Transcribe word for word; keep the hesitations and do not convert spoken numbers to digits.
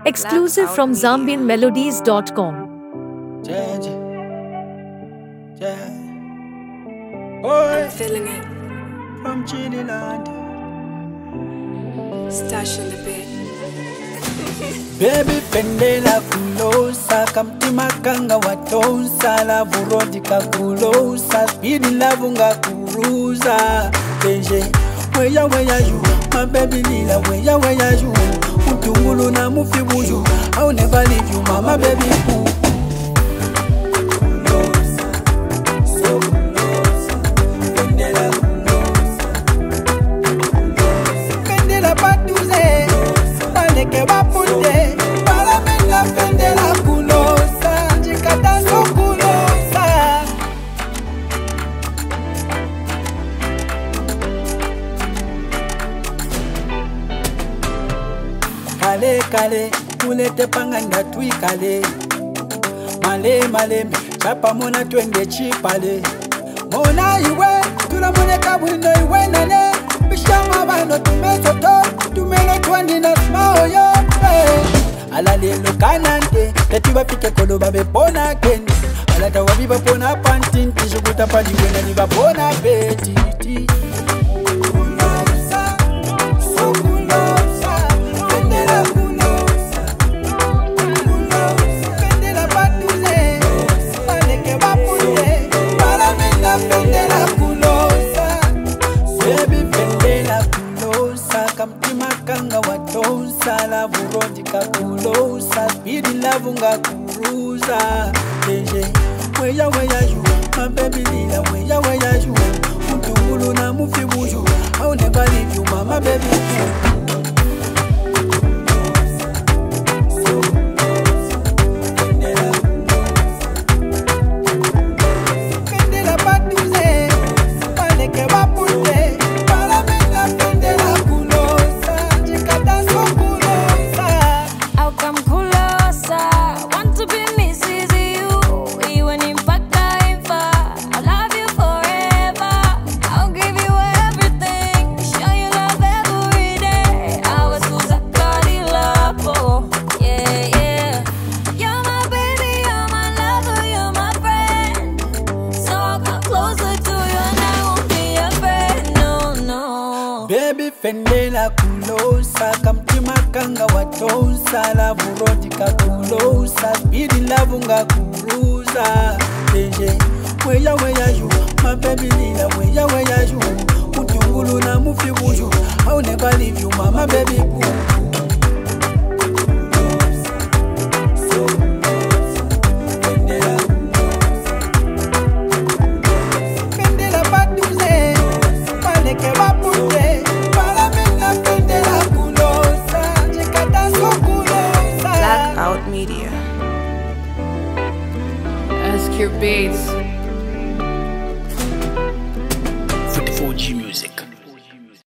Exclusive from zambian melodies dot com. Yeah, yeah. Boy, I'm feeling it. from Chiniland. Stash in the bed. Baby pendela kulosa kamtima kanga watonsa la vurodi kakulosa speedy love nga kuruza Benje weya weya you my baby lila weya weya you Utungulu na mufibuju I'll never leave you mama baby ooh. Kale kale, kulete panganda tui kale Male male, chapa mona twenge chipale Mona iwe, tula mone kabulino iwe nane Bishama bano tumesoto, tumelo twandi na smao yo Alale lo kanante, tetiwa pike kolo babe pona kendi Alata wabiba pona pantin, tishukuta pali wena niba pona petiti Kanga watonsa la vurodi kakulosa speedy love nga kuruza Benje weya weya you my baby lila weya weya you Utungulu na mufibuju I'll never leave you mama baby Baby fendela kulosa kamtima kanga watonsa la vurodi kakulosa speedy love nga kuruza Benje weya weya you my baby lila weya weya you Utungulu na mufibuju I'll never leave you mama baby ooh. Media. S Q Beats. forty-four G Music.